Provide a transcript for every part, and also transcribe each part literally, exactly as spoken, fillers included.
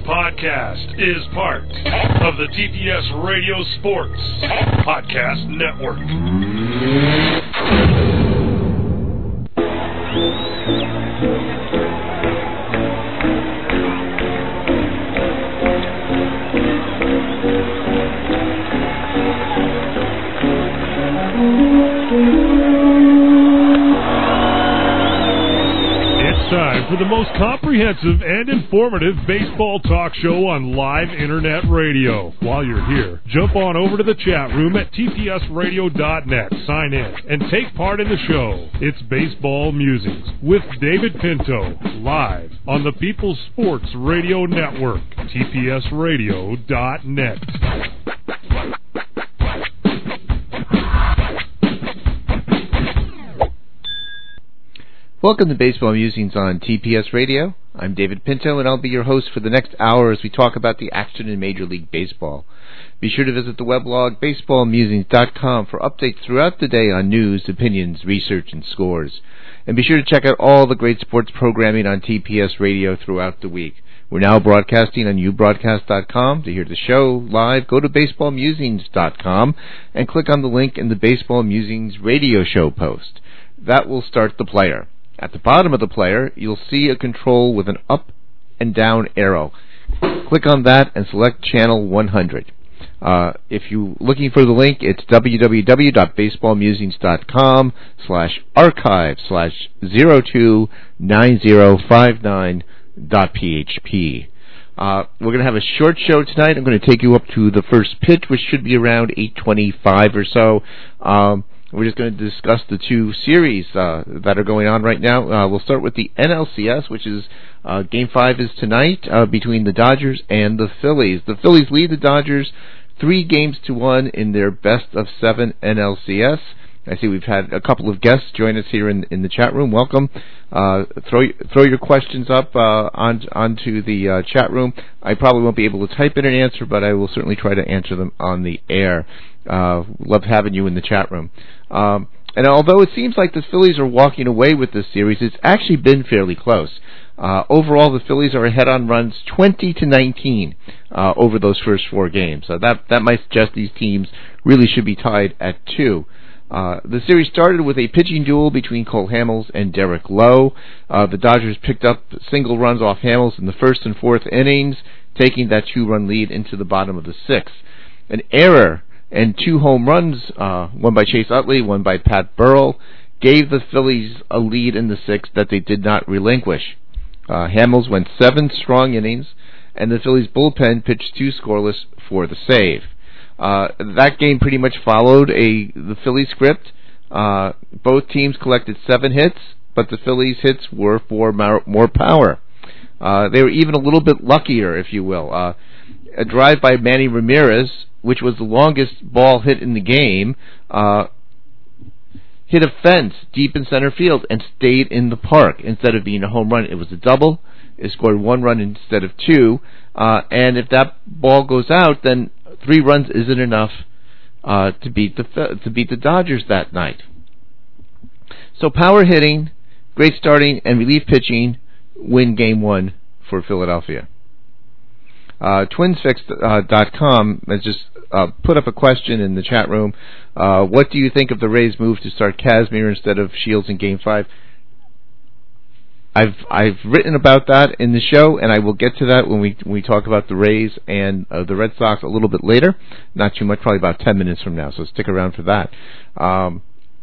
podcast is part of the T P S Radio Sports Podcast Network. Time for the most comprehensive and informative baseball talk show on live internet radio. While you're here, jump on over to the chat room at T P S radio dot net, sign in, and take part in the show. It's Baseball Musings with David Pinto, live on the People's Sports Radio Network, T P S radio dot net. Welcome to Baseball Musings on T P S Radio. I'm David Pinto, and I'll be your host for the next hour as we talk about the action in Major League Baseball. Be sure to visit the weblog baseball musings dot com for updates throughout the day on news, opinions, research, and scores. And be sure to check out all the great sports programming on T P S Radio throughout the week. We're now broadcasting on u broadcast dot com. To hear the show live, go to baseball musings dot com and click on the link in the Baseball Musings radio show post. That will start the player. At the bottom of the player, you'll see a control with an up and down arrow. Click on that and select channel one hundred. Uh, if you're looking for the link, it's w w w dot baseball musings dot com slash archive slash zero two nine zero five nine dot p h p. Uh, we're going to have a short show tonight. I'm going to take you up to the first pitch, which should be around eight twenty-five or so. Um, We're just going to discuss the two series uh, that are going on right now. Uh, we'll start with the N L C S, which is uh, Game five is tonight uh, between the Dodgers and the Phillies. The Phillies lead the Dodgers three games to one in their best of seven N L C S. I see we've had a couple of guests join us here in, in the chat room. Welcome. Uh, throw throw your questions up uh, on, onto the uh, chat room. I probably won't be able to type in an answer, but I will certainly try to answer them on the air. Uh, love having you in the chat room. Um, and although it seems like the Phillies are walking away with this series, it's actually been fairly close. Uh, overall, the Phillies are ahead on runs twenty to nineteen uh, over those first four games. So that that might suggest these teams really should be tied at two. Uh, the series started with a pitching duel between Cole Hamels and Derek Lowe. Uh, the Dodgers picked up single runs off Hamels in the first and fourth innings, taking that two-run lead into the bottom of the sixth. An error and two home runs, uh, one by Chase Utley, one by Pat Burrell, gave the Phillies a lead in the sixth that they did not relinquish. Uh, Hamels went seven strong innings, and the Phillies bullpen pitched two scoreless for the save. Uh, that game pretty much followed a the Phillies script. Uh, both teams collected seven hits, but the Phillies' hits were for more, more power. Uh, they were even a little bit luckier, if you will. Uh, a drive by Manny Ramirez, which was the longest ball hit in the game, uh, hit a fence deep in center field and stayed in the park. Instead of being a home run, it was a double. It scored one run instead of two. Uh, and if that ball goes out, then three runs isn't enough uh, to beat the to beat the Dodgers that night. So power hitting, great starting, and relief pitching win Game One for Philadelphia. Uh, Twinsfix dot com has just uh, put up a question in the chat room. Uh, what do you think of the Rays' move to start Kazmir instead of Shields in Game Five? I've I've written about that in the show, and I will get to that when we when we talk about the Rays and uh, the Red Sox a little bit later. Not too much, probably about ten minutes from now. So stick around for that. Um,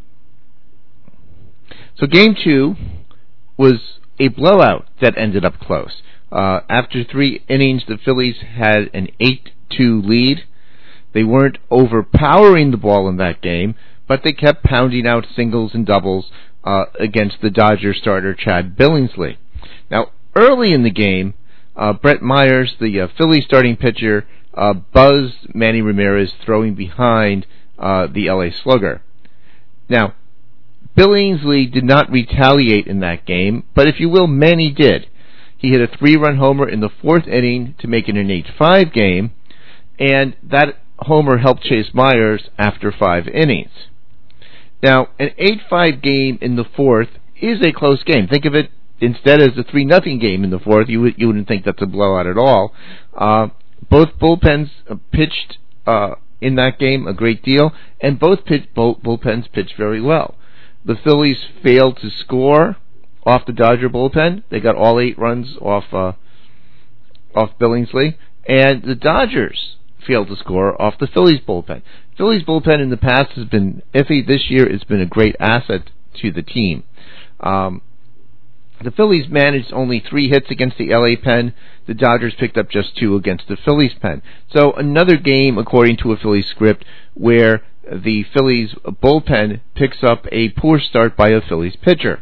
so Game Two was a blowout that ended up close. Uh, after three innings, the Phillies had an eight two lead. They weren't overpowering the ball in that game, but they kept pounding out singles and doubles uh, against the Dodgers starter Chad Billingsley. Now, early in the game, uh, Brett Myers, the uh, Phillies starting pitcher, uh, buzzed Manny Ramirez throwing behind uh, the L A Slugger. Now, Billingsley did not retaliate in that game, but if you will, Manny did. He hit a three-run homer in the fourth inning to make it an eight five game, and that homer helped chase Myers after five innings. Now, an eight five game in the fourth is a close game. Think of it instead as a three nothing game in the fourth. You, would, you wouldn't think that's a blowout at all. Uh, both bullpens pitched uh, in that game a great deal, and both, pitch, both bullpens pitched very well. The Phillies failed to score off the Dodger bullpen. They got all eight runs off uh, off Billingsley, and the Dodgers failed to score off the Phillies bullpen. Phillies bullpen in the past has been iffy. This year it's been a great asset to the team. Um, the Phillies managed only three hits against the L A pen. The Dodgers picked up just two against the Phillies pen. So another game, according to a Phillies script, where the Phillies bullpen picks up a poor start by a Phillies pitcher.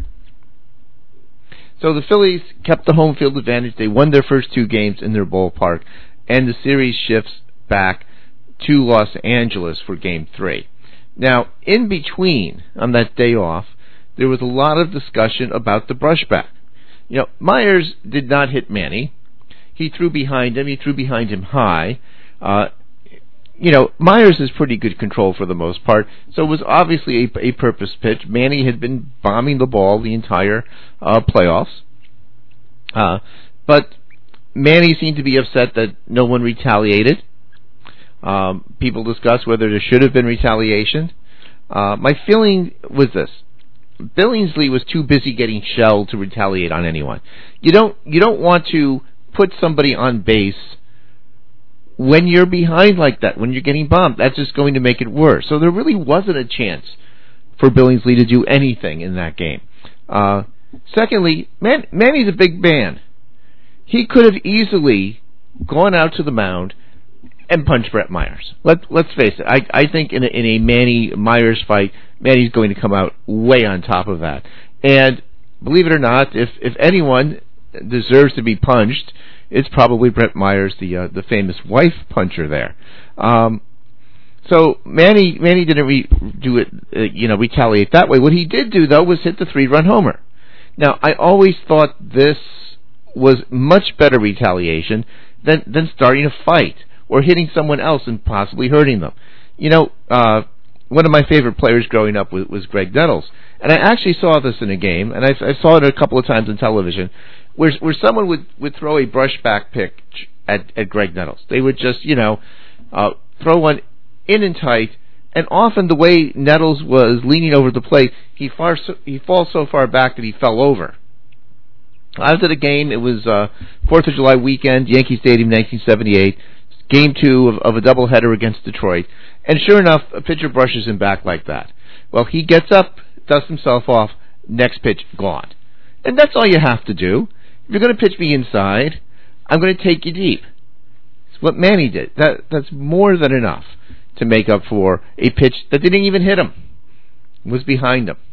So the Phillies kept the home field advantage. They won their first two games in their ballpark, and the series shifts back to Los Angeles for Game three. Now, in between, on that day off, there was a lot of discussion about the brushback. You know, Myers did not hit Manny. He threw behind him. He threw behind him high. Uh, you know, Myers has pretty good control for the most part, so it was obviously a, a purpose pitch. Manny had been bombing the ball the entire uh, playoffs. Uh, but Manny seemed to be upset that no one retaliated. Um, people discussed whether there should have been retaliation. Uh, my feeling was this. Billingsley was too busy getting shelled to retaliate on anyone. You don't you don't want to put somebody on base when you're behind like that, when you're getting bombed. That's just going to make it worse. So there really wasn't a chance for Billingsley to do anything in that game. Uh, secondly, Man- Manny's a big man. He could have easily gone out to the mound and punch Brett Myers. Let, let's face it. I, I think in a, in a Manny-Myers fight, Manny's going to come out way on top of that. And believe it or not, if, if anyone deserves to be punched, it's probably Brett Myers, the uh, the famous wife puncher there. Um, so Manny Manny didn't re- do it, uh, you know, retaliate that way. What he did do, though, was hit the three-run homer. Now, I always thought this was much better retaliation than than starting a fight or hitting someone else and possibly hurting them. You know, uh, one of my favorite players growing up was, was Greg Nettles, and I actually saw this in a game, and I, I saw it a couple of times on television, where where someone would, would throw a brushback pitch at, at Greg Nettles. They would just, you know, uh, throw one in and tight, and often the way Nettles was leaning over the plate, he far so, he falls so far back that he fell over. I was at a game. It was uh, fourth of July weekend, Yankee Stadium, nineteen seventy-eight. Game two of, of a doubleheader against Detroit. And sure enough, a pitcher brushes him back like that. Well, he gets up, dusts himself off, next pitch, gone. And that's all you have to do. If you're going to pitch me inside, I'm going to take you deep. It's what Manny did. That That's more than enough to make up for a pitch that didn't even hit him. It was behind him.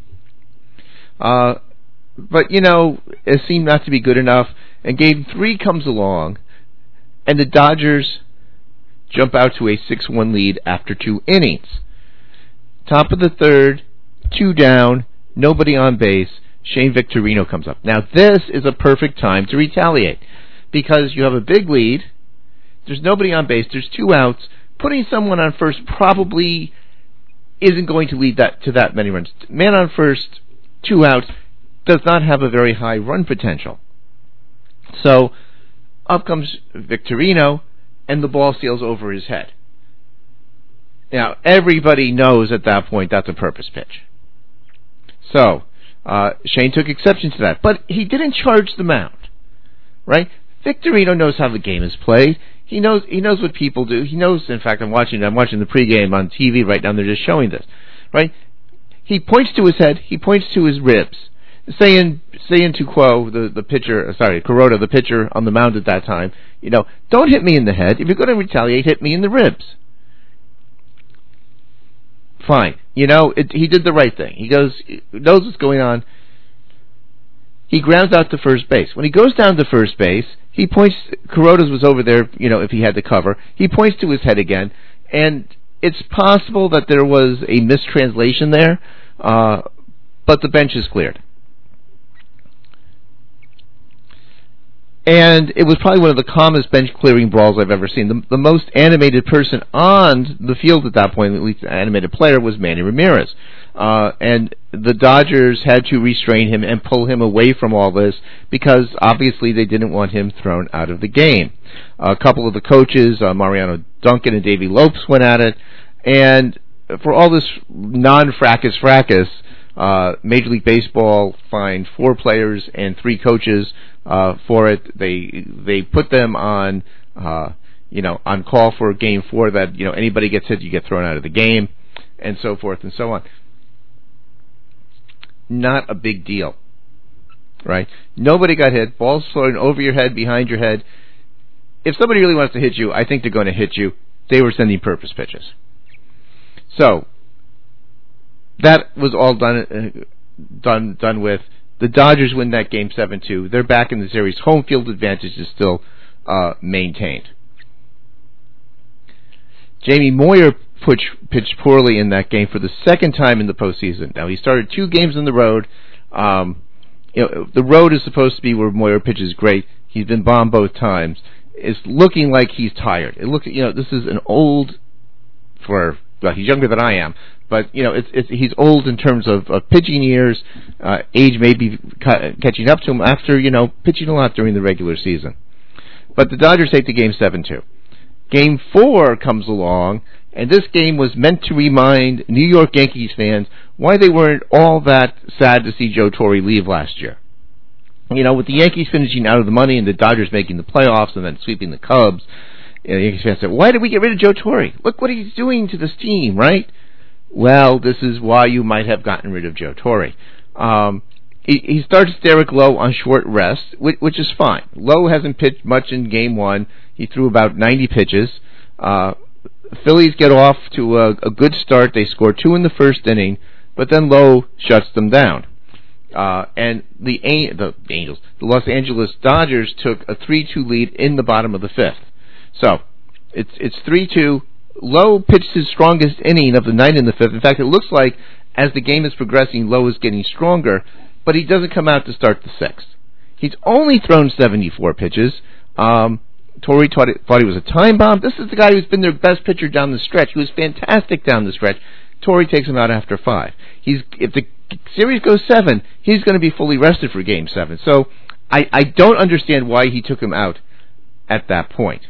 Uh, but, you know, it seemed not to be good enough. And game three comes along, and the Dodgers jump out to a six one lead after two innings. Top of the third, two down, nobody on base. Shane Victorino comes up. Now, this is a perfect time to retaliate because you have a big lead. There's nobody on base. There's two outs. Putting someone on first probably isn't going to lead that to that many runs. Man on first, two outs, does not have a very high run potential. So, up comes Victorino, and the ball sails over his head. Now, everybody knows at that point that's a purpose pitch. So, uh, Shane took exception to that. But he didn't charge the mound, right? Victorino knows how the game is played. He knows he knows what people do. He knows, in fact, I'm watching I'm watching the pregame on T V right now, and they're just showing this, right? He points to his head. He points to his ribs. Saying, saying to Quo, the, the pitcher, sorry, Kuroda, the pitcher on the mound at that time, you know, don't hit me in the head. If you're going to retaliate, hit me in the ribs. Fine. You know, it, he did the right thing. He goes, knows what's going on. He grounds out to first base. When he goes down to first base, he points, Kuroda's was over there, you know, if he had the cover. He points to his head again, and it's possible that there was a mistranslation there, uh, but the bench is cleared. And it was probably one of the calmest bench-clearing brawls I've ever seen. The, the most animated person on the field at that point, at least the animated player, was Manny Ramirez. Uh, and the Dodgers had to restrain him and pull him away from all this because obviously they didn't want him thrown out of the game. A couple of the coaches, uh, Mariano Duncan and Davey Lopes, went at it. And for all this non-fracas fracas, uh, Major League Baseball fined four players and three coaches uh, for it. They they put them on uh, you know on call for game four that you know anybody gets hit, you get thrown out of the game, and so forth and so on. Not a big deal, right? Nobody got hit. Balls floating over your head, behind your head. If somebody really wants to hit you, I think they're going to hit you. They were sending purpose pitches. So that was all done, uh, done, done with. The Dodgers win that game seven two. They're back in the series. Home field advantage is still uh, maintained. Jamie Moyer pitched, pitched poorly in that game for the second time in the postseason. Now, he started two games on the road. Um, you know, the road is supposed to be where Moyer pitches great. He's been bombed both times. It's looking like he's tired. It looks, you know, this is an old for. Well, he's younger than I am, but you know, it's, it's he's old in terms of, of pitching years. Uh, age may be ca- catching up to him after you know pitching a lot during the regular season. But the Dodgers take the game seven two. Game four comes along, and this game was meant to remind New York Yankees fans why they weren't all that sad to see Joe Torre leave last year. You know, with the Yankees finishing out of the money and the Dodgers making the playoffs and then sweeping the Cubs. You know, the Yankees fans said, why did we get rid of Joe Torre? Look what he's doing to this team, right? Well, this is why you might have gotten rid of Joe Torre. Um, he, he starts Derek Lowe on short rest, which, which is fine. Lowe hasn't pitched much in game one. He threw about ninety pitches. Uh, Phillies get off to a, a good start. They score two in the first inning, but then Lowe shuts them down. Uh, and the, the Angels, the Los Angeles Dodgers took a three two lead in the bottom of the fifth. So, it's it's three two. Lowe pitched his strongest inning of the night in the fifth. In fact, it looks like as the game is progressing, Lowe is getting stronger, but he doesn't come out to start the sixth. He's only thrown seventy-four pitches. Um, Torre thought, it, thought he was a time bomb. This is the guy who's been their best pitcher down the stretch. He was fantastic down the stretch. Torre takes him out after five. He's if the series goes seven, he's going to be fully rested for game seven. So, I, I don't understand why he took him out at that point.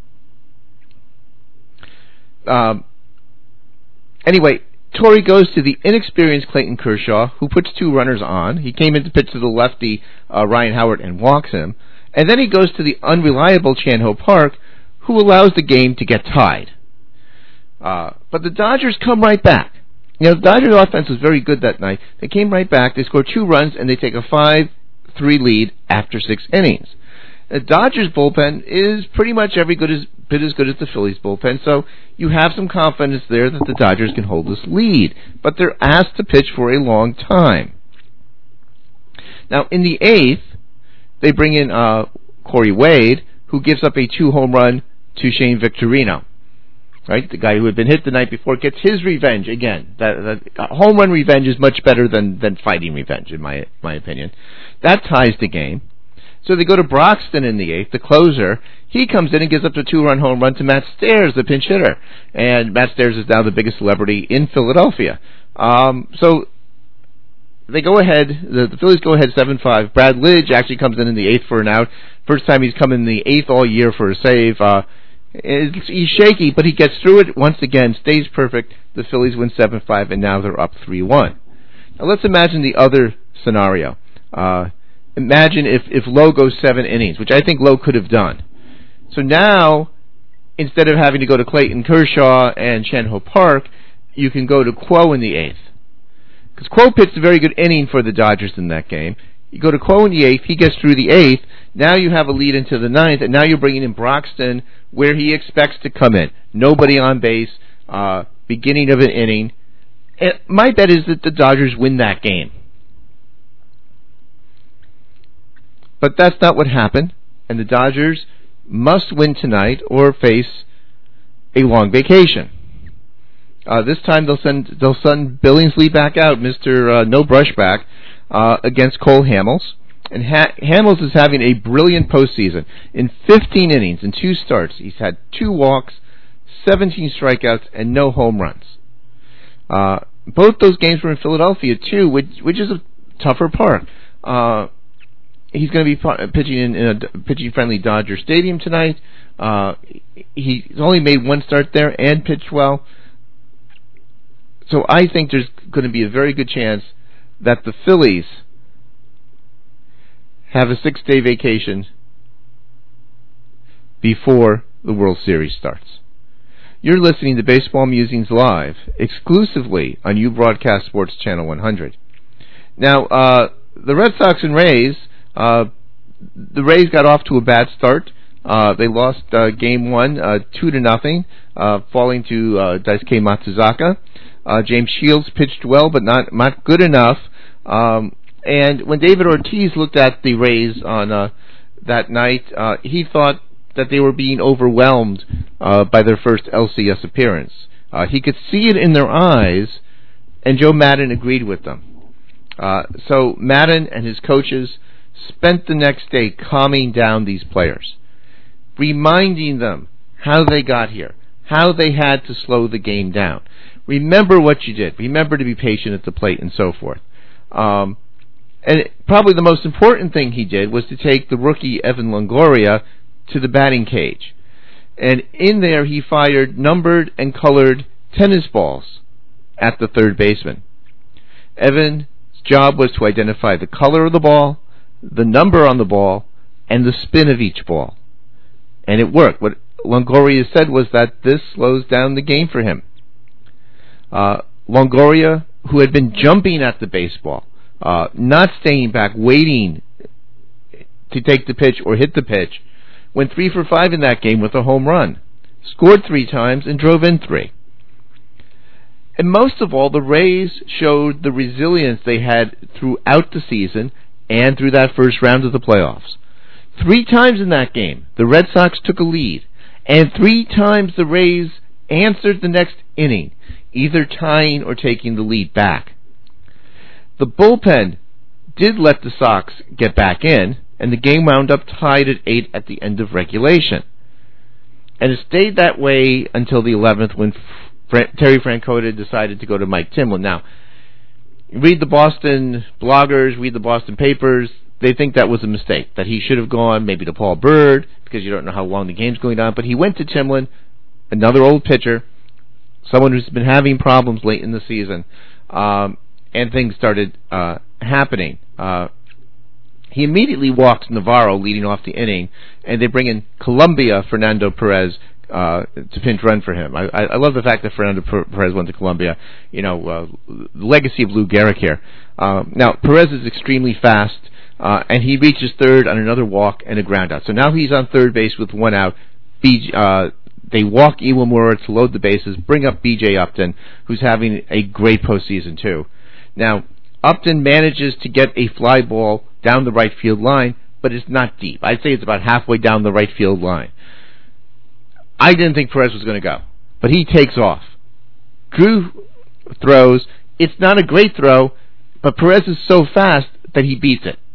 Um, anyway, Torre goes to the inexperienced Clayton Kershaw, who puts two runners on. He came in to pitch to the lefty uh, Ryan Howard and walks him. And then he goes to the unreliable Chan-Ho Park, who allows the game to get tied. Uh, but the Dodgers come right back. You know, the Dodgers offense was very good that night. They came right back. They score two runs, and they take a five three lead after six innings. The Dodgers bullpen is pretty much every good as bit as good as the Phillies bullpen, so you have some confidence there that the Dodgers can hold this lead. But they're asked to pitch for a long time. Now, in the eighth, they bring in uh, Corey Wade, who gives up a two-home run to Shane Victorino. Right, the guy who had been hit the night before gets his revenge again. That, that uh, home run revenge is much better than, than fighting revenge, in my my opinion. That ties the game. So they go to Broxton in the eighth, the closer. He comes in and gives up a two-run home run to Matt Stairs, the pinch hitter. And Matt Stairs is now the biggest celebrity in Philadelphia. Um, so they go ahead, the, the Phillies go ahead seven five. Brad Lidge actually comes in in the eighth for an out. First time he's come in the eighth all year for a save. Uh, he's shaky, but he gets through it once again, stays perfect. The Phillies win seven five, and now they're up three one. Now let's imagine the other scenario. Uh, imagine if, if Lowe goes seven innings, which I think Lowe could have done. So now, instead of having to go to Clayton Kershaw and Chan-Ho Park, you can go to Quo in the eighth. Because Quo pitched a very good inning for the Dodgers in that game. You go to Quo in the eighth, he gets through the eighth, now you have a lead into the ninth, and now you're bringing in Broxton where he expects to come in. Nobody on base, uh, beginning of an inning. And my bet is that the Dodgers win that game. But that's not what happened, and the Dodgers must win tonight or face a long vacation. Uh, this time they'll send they'll send Billingsley back out, Mister Uh, no Brushback, uh, against Cole Hamels, And ha- Hamels is having a brilliant postseason. In fifteen innings and two starts, he's had two walks, seventeen strikeouts, and no home runs. Uh, both those games were in Philadelphia, too, which, which is a tougher park. Uh, he's going to be pitching in, in a pitching-friendly Dodger Stadium tonight. Uh, he's only made one start there and pitched well. So I think there's going to be a very good chance that the Phillies have a six-day vacation before the World Series starts. You're listening to Baseball Musings Live, exclusively on U Broadcast Sports Channel one hundred. Now, uh, the Red Sox and Rays, uh, the Rays got off to a bad start. Uh, they lost uh, game one, uh, two to nothing, uh, falling to uh, Daisuke Matsuzaka. Uh, James Shields pitched well, but not not good enough. Um, and when David Ortiz looked at the Rays on uh, that night, uh, he thought that they were being overwhelmed uh, by their first L C S appearance. Uh, he could see it in their eyes, and Joe Maddon agreed with them. Uh, so Maddon and his coaches spent the next day calming down these players, reminding them how they got here, how they had to slow the game down. Remember what you did. Remember to be patient at the plate and so forth. Um, and it, probably the most important thing he did was to take the rookie Evan Longoria to the batting cage. And in there he fired numbered and colored tennis balls at the third baseman. Evan's job was to identify the color of the ball, the number on the ball, and the spin of each ball. And it worked. What Longoria said was that this slows down the game for him. Uh, Longoria, who had been jumping at the baseball, uh, not staying back, waiting to take the pitch or hit the pitch, went three for five in that game with a home run, scored three times, and drove in three. And most of all, the Rays showed the resilience they had throughout the season and through that first round of the playoffs. Three times in that game, the Red Sox took a lead, and three times the Rays answered the next inning, either tying or taking the lead back. The bullpen did let the Sox get back in, and the game wound up tied at eight at the end of regulation. And it stayed that way until the eleventh when Fra- Terry Francona decided to go to Mike Timlin. Now, read the Boston bloggers, read the Boston papers, they think that was a mistake, that he should have gone maybe to Paul Byrd, because you don't know how long the game's going on, but he went to Timlin, another old pitcher, someone who's been having problems late in the season, um, and things started uh, happening. Uh, he immediately walks Navarro leading off the inning, and they bring in Colombia Fernando Perez uh, to pinch run for him. I, I love the fact that Fernando Perez went to Colombia. You know, uh, the legacy of Lou Gehrig here. Uh, now, Perez is extremely fast, uh, and he reaches third on another walk and a ground out. So now he's on third base with one out. B, uh, they walk Iwamura to load the bases, bring up B J Upton, who's having a great postseason too. Now, Upton manages to get a fly ball down the right field line, but it's not deep. I'd say it's about halfway down the right field line. I didn't think Perez was going to go, but he takes off. Drew throws. It's not a great throw, but Perez is so fast that he beats it.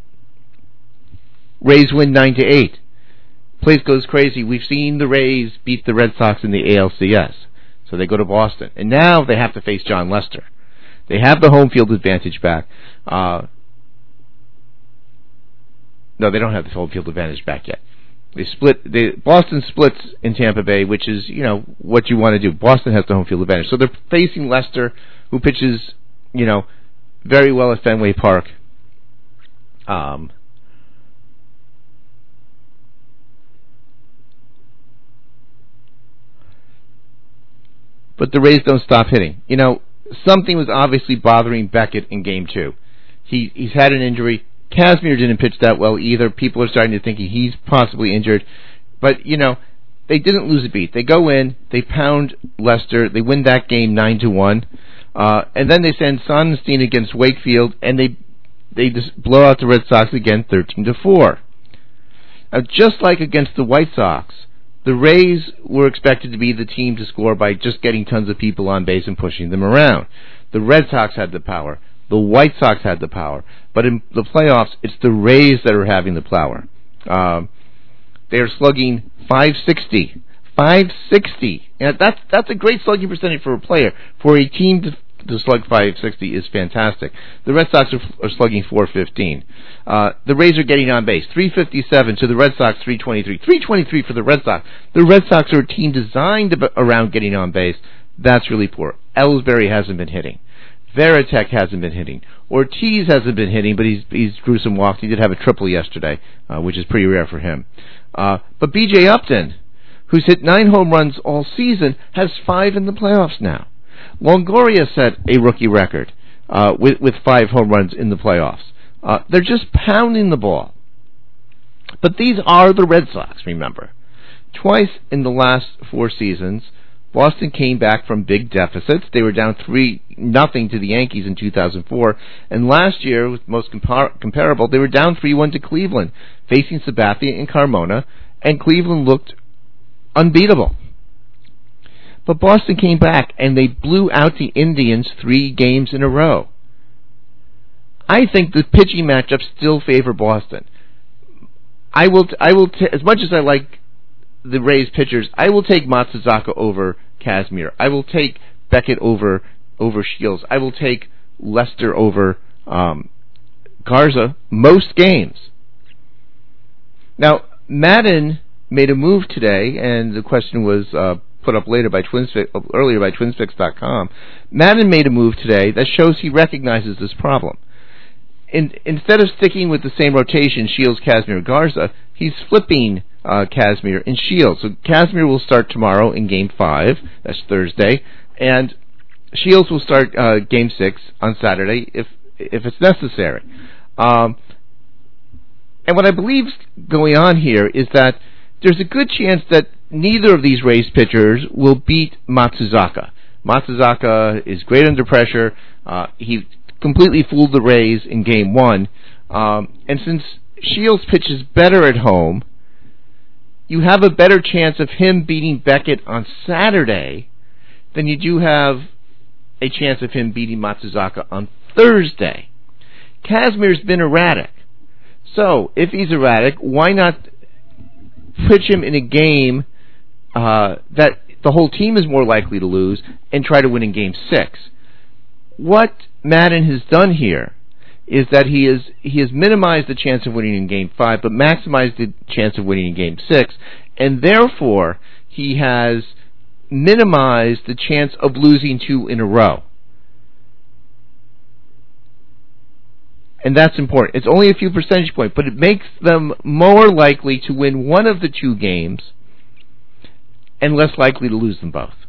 Rays win nine to eight. Place goes crazy. We've seen the Rays beat the Red Sox in the A L C S, so they go to Boston, and now they have to face John Lester. They have the home field advantage back. Uh, no, they don't have the home field advantage back yet. They split. They, Boston splits in Tampa Bay, which is, you know, what you want to do. Boston has the home field advantage, so they're facing Lester, who pitches, you know, very well at Fenway Park. Um, but the Rays don't stop hitting. You know, something was obviously bothering Beckett in Game Two. He he's had an injury. Kazmir didn't pitch that well either. People are starting to think he's possibly injured. But, you know, they didn't lose a beat. They go in, they pound Lester, they win that game nine to one, uh, and then they send Sonnenstein against Wakefield, and they they just blow out the Red Sox again thirteen to four. Now, just like against the White Sox, the Rays were expected to be the team to score by just getting tons of people on base and pushing them around. The Red Sox had the power. The White Sox had the power. But in the playoffs, it's the Rays that are having the power. Um, they're slugging five sixty. five sixty. And that's, that's a great slugging percentage for a player. For a team to, to slug five sixty is fantastic. The Red Sox are, are slugging four fifteen. Uh, the Rays are getting on base. three fifty-seven to the Red Sox, three twenty-three. three twenty-three for the Red Sox. The Red Sox are a team designed to, around getting on base. That's really poor. Ellsbury hasn't been hitting. Veritek hasn't been hitting. Ortiz hasn't been hitting, but he's he's drew some walks. He did have a triple yesterday, uh, which is pretty rare for him. Uh, but B J Upton, who's hit nine home runs all season, has five in the playoffs now. Longoria set a rookie record uh, with, with five home runs in the playoffs. Uh, they're just pounding the ball. But these are the Red Sox, remember. Twice in the last four seasons, Boston came back from big deficits. They were down three nothing to the Yankees in two thousand four, and last year, with most compar- comparable, they were down three one to Cleveland, facing Sabathia and Carmona, and Cleveland looked unbeatable. But Boston came back, and they blew out the Indians three games in a row. I think the pitching matchups still favor Boston. I will, t- I will, t- as much as I like the Rays pitchers, I will take Matsuzaka over Kazmir. I will take Beckett over over Shields. I will take Lester over um, Garza most games. Now, Madden made a move today, and the question was uh, put up later by Twinsfix, earlier by Twinsfix dot com. Madden made a move today that shows he recognizes this problem. In, instead of sticking with the same rotation, Shields, Kazmir, Garza, he's flipping uh, Kazmir and Shields. So Kazmir will start tomorrow in Game five, that's Thursday, and Shields will start uh, Game six on Saturday if if it's necessary. Um, and what I believe is going on here is that there's a good chance that neither of these Rays pitchers will beat Matsuzaka. Matsuzaka is great under pressure. Uh, he completely fooled the Rays in Game one. Um, and since Shields pitches better at home, you have a better chance of him beating Beckett on Saturday than you do have a chance of him beating Matsuzaka on Thursday. Kazmir's been erratic. So, if he's erratic, why not pitch him in a game uh, that the whole team is more likely to lose and try to win in Game six? What Madden has done here is that he has he has minimized the chance of winning in Game five, but maximized the chance of winning in Game six, and therefore he has minimized the chance of losing two in a row. And that's important. It's only a few percentage points, but it makes them more likely to win one of the two games and less likely to lose them both.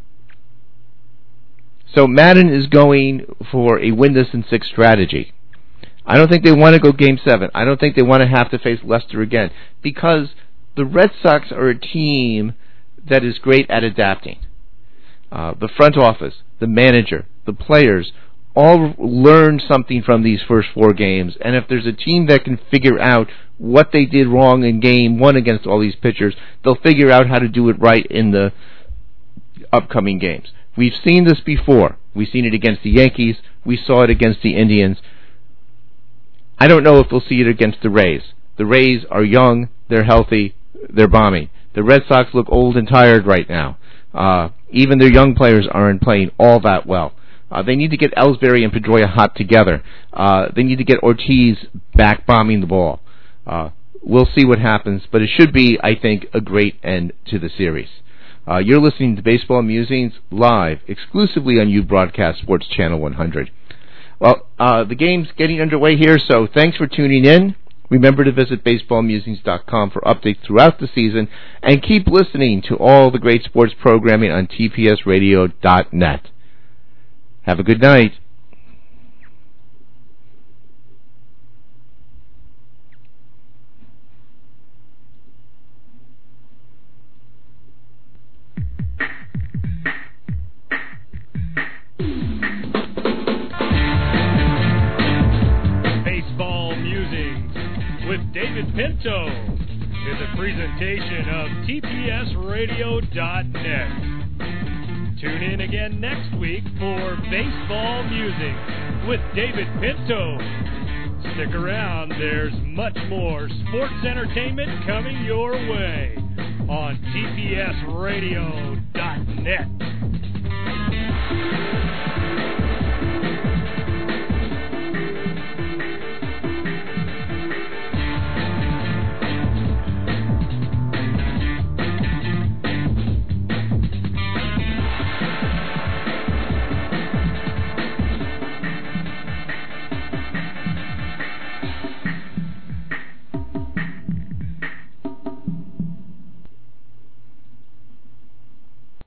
So Madden is going for a win this in six strategy. I don't think they want to go Game seven. I don't think they want to have to face Lester again, because the Red Sox are a team that is great at adapting. Uh, the front office, the manager, the players all learned something from these first four games, and if there's a team that can figure out what they did wrong in Game one against all these pitchers, they'll figure out how to do it right in the upcoming games. We've seen this before. We've seen it against the Yankees. We saw it against the Indians. I don't know if we'll see it against the Rays. The Rays are young, they're healthy, they're bombing. The Red Sox look old and tired right now. Uh, even their young players aren't playing all that well. Uh, they need to get Ellsbury and Pedroia hot together. Uh, they need to get Ortiz back bombing the ball. Uh, we'll see what happens, but it should be, I think, a great end to the series. Uh, you're listening to Baseball Musings live, exclusively on U Broadcast Sports Channel one hundred. Well, uh, the game's getting underway here, so thanks for tuning in. Remember to visit baseball musings dot com for updates throughout the season, and keep listening to all the great sports programming on T P S radio dot net. Have a good night. Baseball Musings with David Pinto is a presentation of T P S radio dot net. Tune in again next week for Baseball Music with David Pinto. Stick around, there's much more sports entertainment coming your way on T P S radio dot net.